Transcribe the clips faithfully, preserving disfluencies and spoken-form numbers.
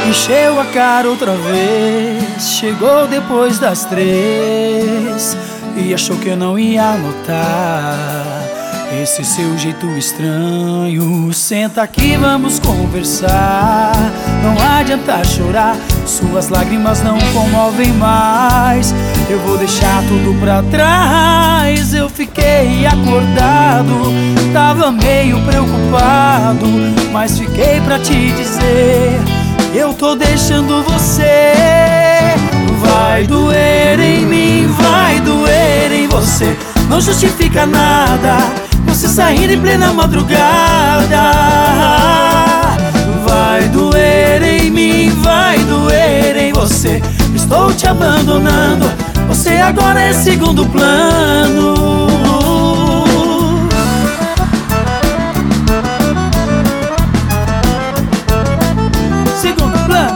Encheu a cara outra vez, chegou depois das três e achou que eu não ia notar esse seu jeito estranho. Senta aqui, vamos conversar. Não adianta chorar, suas lágrimas não comovem mais. Eu vou deixar tudo pra trás. Eu fiquei acordado, tava meio preocupado, mas fiquei pra te dizer: eu tô deixando você. Vai doer em mim, vai doer em você. Não justifica nada você sair em plena madrugada. Vai doer em mim, vai doer em você. Estou te abandonando, você agora é segundo plano. Segundo plano.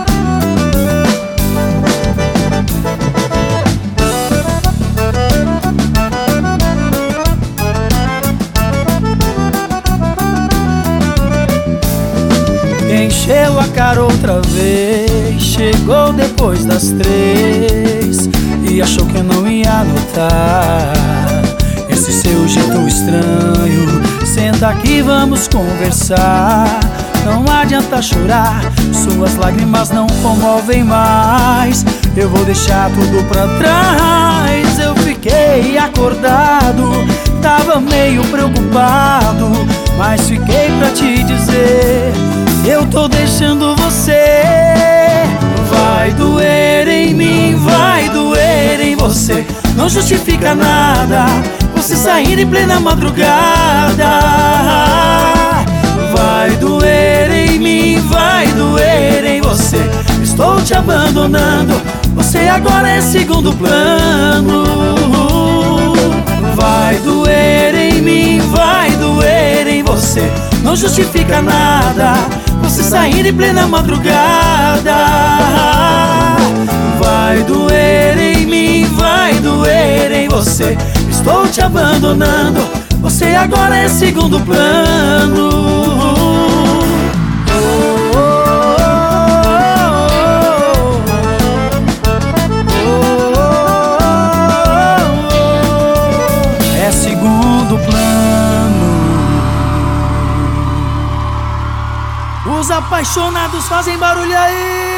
Encheu a cara outra vez, chegou depois das três e achou que eu não ia notar esse seu jeito estranho. Senta aqui, vamos conversar. Não adianta chorar, suas lágrimas não comovem mais. Eu vou deixar tudo pra trás. Eu fiquei acordado, tava meio preocupado, mas fiquei pra te dizer: eu tô deixando você. Vai doer em mim, vai doer em você. Não justifica nada você sair em plena madrugada. Vai doer em mim, vai doer em você. Estou te abandonando, você agora é segundo plano. Vai doer em mim, vai doer em você. Não justifica nada você sair em plena madrugada. Vai doer em mim, vai doer em você. Estou te abandonando, você agora é segundo plano. É segundo plano. Os apaixonados fazem barulho aí.